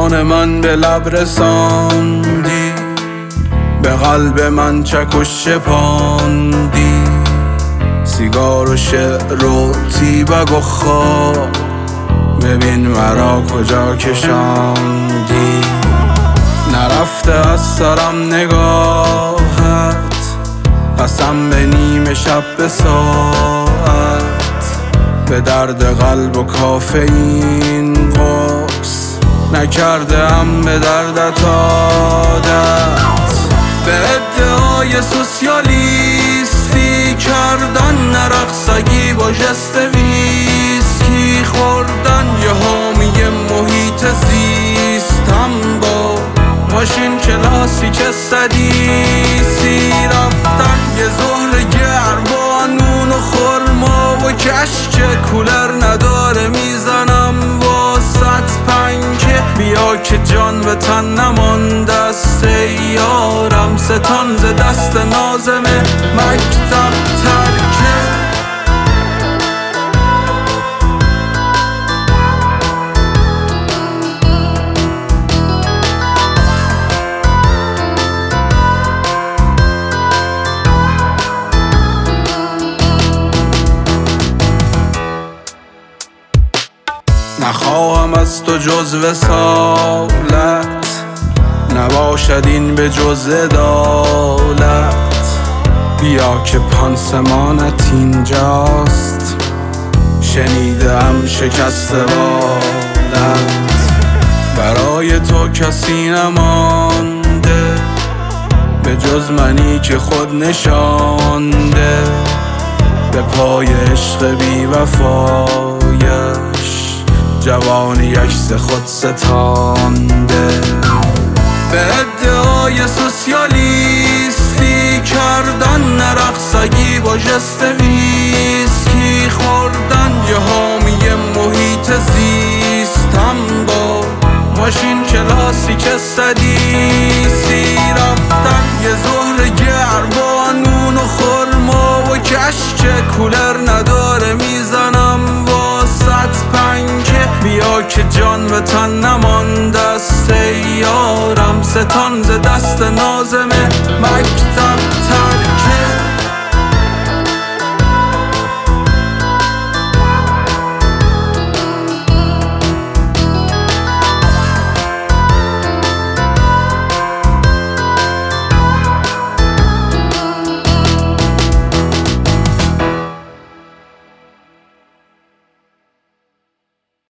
جان من به لب رساندی، به قلب من چکش شپاندی. سیگار و شعر و تیبگ و خواب، ببین مرا کجا کشاندی. نرفته از سرم نگاهت، قسم به نیمه شب به ساعت. به درد قلب و کافئین قرص، نکرده ام به دردت عادت. به ادعای سوسیالیستی کردن، نرقصگی با جست ویسکی خوردن. یه حامی محیط زیستم، با ماشین کلاسیک استدیسی رفتن. یه ظهر گرم با نون و خرما و کشک، کولر نداره میزنم واسط پنکه. بیا که جان به تن نمانده است یارم، ستان ز دست نازمه مکتب ترکه. نخواهم از تو جز وصالت، نباشد این به جز عدالت. بیا که پانسمانت اینجاست، شنیدم شکست بالت. برای تو کسی نمانده، به جز منی که خود نشانده. به پای عشق بی وفایش، جوانی عکس خود ستانده. به ادعای سوسیالیستی کردن، نرقصگی با جست ویسکی خوردن. یه حامی محیط زیستم، با ماشین کلاسیک استدیسی رفتن. یه ظهر گرم با نون و خرما و کشک، کولر نداره میزنم واسط پنکه. بیا که جان به تن نمانده است یارم، ستان ز